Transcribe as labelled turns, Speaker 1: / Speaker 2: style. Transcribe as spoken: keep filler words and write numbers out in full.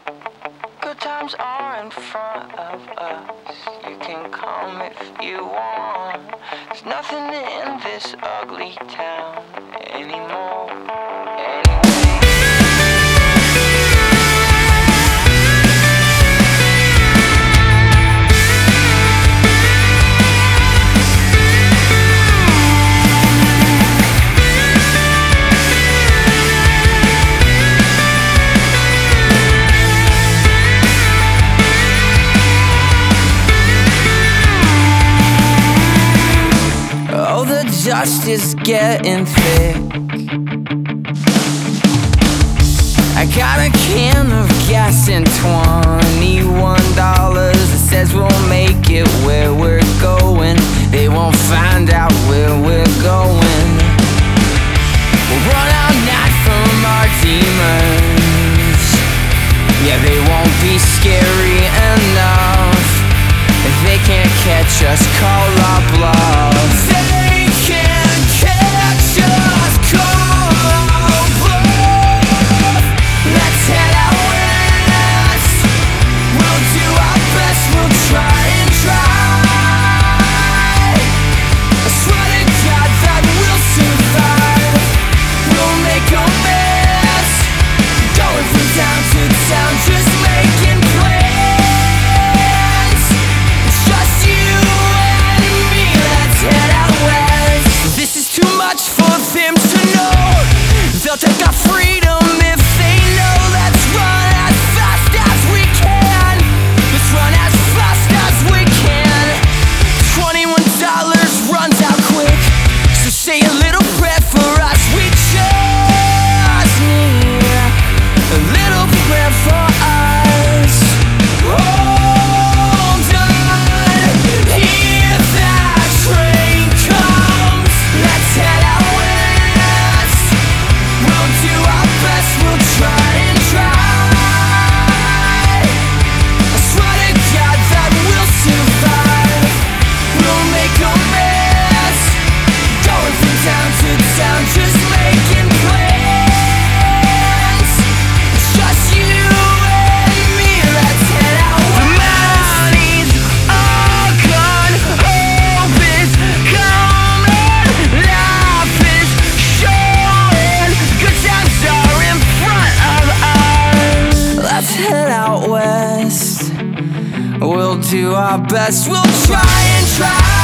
Speaker 1: Good times are in front of us. You can come if you want. There's nothing in this ugly town anymore. Anyway. Dust is getting thick. I got a can of gas and twenty-one dollars. It says we'll make it where we're going. They won't find out where we're going. We'll run all night from our demons. Yeah, they won't be scary enough. If they can't catch us, call our bluff. Take our freedom if they know. Let's run as fast as we can. Let's run as fast as we can. Twenty-one dollars runs out quick, so say a little prayer for us. We just need a little prayer for us. Hold on, here that train comes. Let's head out. We'll do our best, we'll try and try.